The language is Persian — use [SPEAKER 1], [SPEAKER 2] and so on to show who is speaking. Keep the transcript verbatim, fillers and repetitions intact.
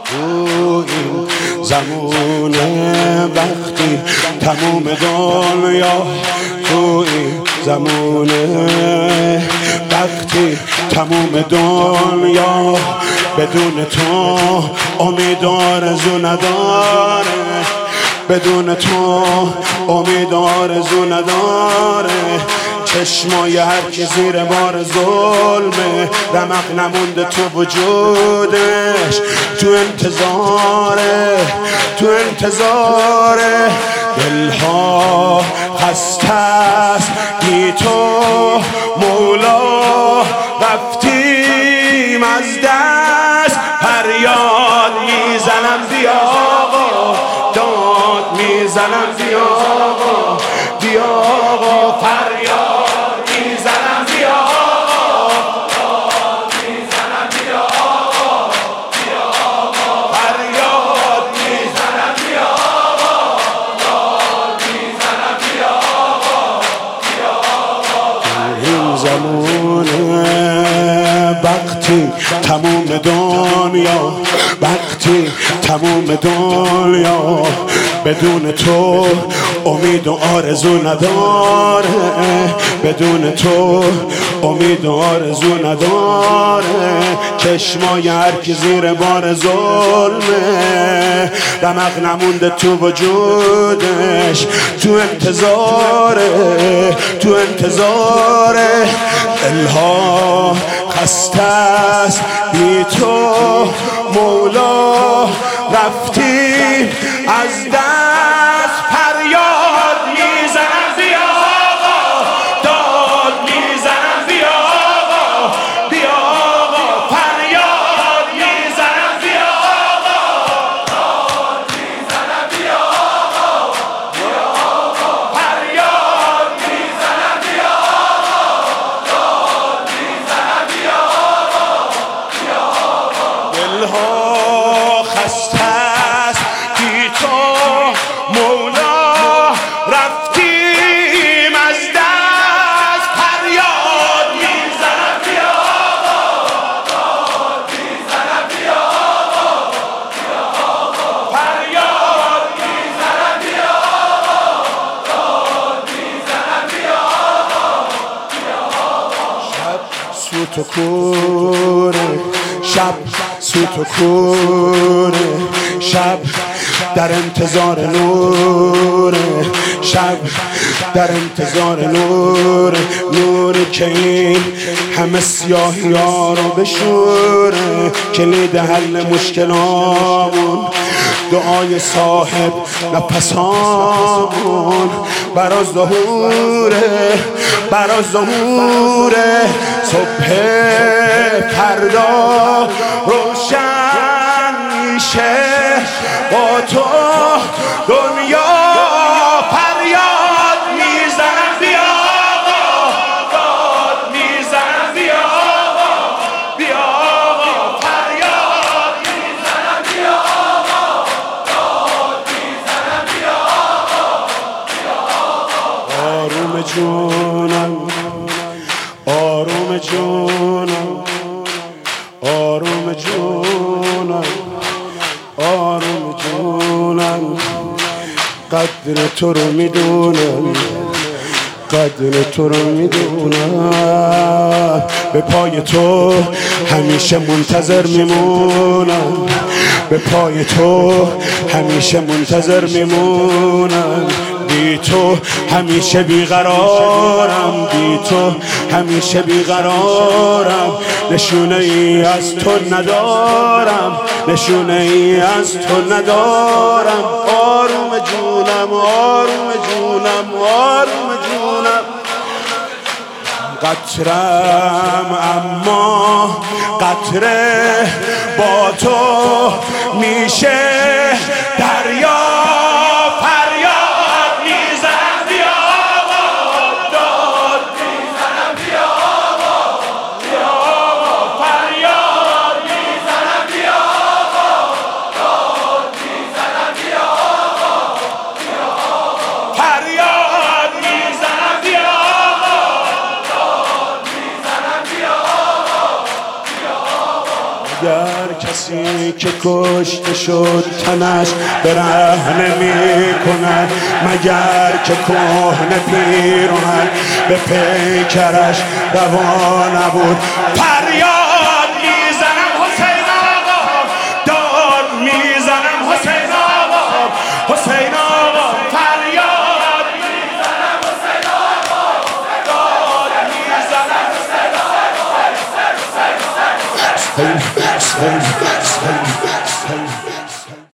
[SPEAKER 1] تو این زمونه وقتی تموم دنیا، تو این زمونه وقتی تموم دنیا بدون تو امید آرزو نداره، بدون تو امید آرزو نداره. چشمای هر کی زیر بار ظلمه، رمق نمونده تو وجودش، تو انتظاره، تو انتظاره. دلها خسته است بی تو مولا، رفتیم از دست، فریاد میزنم بیا آقا، داد میزنم بیا آقا، بیا آقا، فریاد میزنم بیا آقا، داد میزنم بیا آقا، بیا آقا، فریاد میزنم بیا آقا، داد میزنم بیا آقا، بیا آقا. این زمونه وقتی تموم دنیا، وقتی تموم دنیا بدون تو امید و آرزو نداره، بدون تو امید و آرزو نداره. چشمای هر کی زیر بار ظلمه، رمق نمونده تو وجودش، تو انتظاره، تو انتظاره. دلها خسته است بی تو مولا، رفتیم از دست، فریاد میزنم بیا آقا، داد میزنم بیا آقا، بیا آقا، فریاد میزنم بیا آقا، داد میزنم بیا آقا، بیا آقا، فریاد میزنم بیا آقا، داد میزنم بیا آقا، بیا آقا. دلها خسته است بی تو مولا، رفتیم از دست، فریاد میزنم بیا آقا، داد میزنم بیا آقا، بیا آقا، فریاد میزنم بیا آقا، داد میزنم بیا آقا، بیا آقا. شب سوت و کوره، شب سوت و کوره، شب در انتظار نوره، شب در انتظار نوره، نوری که این همه سیاهی ها رو بشوره. کلید حل مشکلامون دعای صاحب نفسامون، برا ظهوره، برا ظهوره. صبح فردا روشن میشه با تو دنیا، فریاد میزنم بیا آقا، داد میزنم بیا آقا، بیا آقا، فریاد میزنم بیا آقا، داد میزنم بیا آقا، بیا آقا. آروم جونم، آروم جونم، آروم جونم، آروم جونم. قدر تو رو میدونم، قدر تو رو میدونم. به پای تو همیشه منتظر میمونم، به پای تو همیشه منتظر میمونم. بی تو همیشه بیقرارم، بی تو همیشه بیقرارم. نشونه ای از تو ندارم، نشونه ای از تو ندارم. آروم جونم، آروم جونم، آروم جونم. قطرم اما قطره با تو میشه دریا، فریاد میزنم بیا آقا، داد میزنم بیا آقا، بیا آقا، فریاد میزنم بیا آقا، داد میزنم بیا آقا، بیا آقا، فریاد میزنم بیا آقا، داد میزنم بیا آقا، بیا آقا. اگر کسی کسی که کشته شد تنش برهنه می کند، مگر که کهنه پیرهن به پیکرش روا نبود. فریاد میزنم حسین آقا، داد میزنم حسین آقا، حسین آقا فریاد میزنم حسین آقا، داد میزنم حسین آقا، حسین حسین حسین